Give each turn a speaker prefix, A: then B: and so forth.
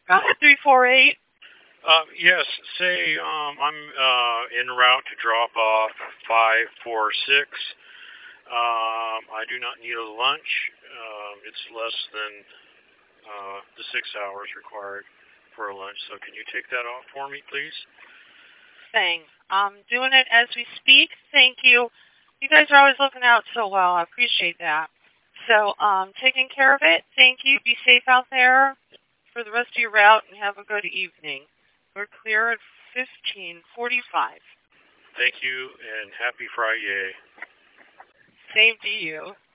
A: 348.
B: Yes, say I'm en route to drop off 546. I do not need a lunch. It's less than the 6 hours required for a lunch. So can you take that off for me, please?
A: Thing. Doing it as we speak. Thank you. You guys are always looking out so well. I appreciate that. So, taking care of it. Thank you. Be safe out there for the rest of your route and have a good evening. We're clear at 15:45.
B: Thank you and happy Friday.
A: Same to you.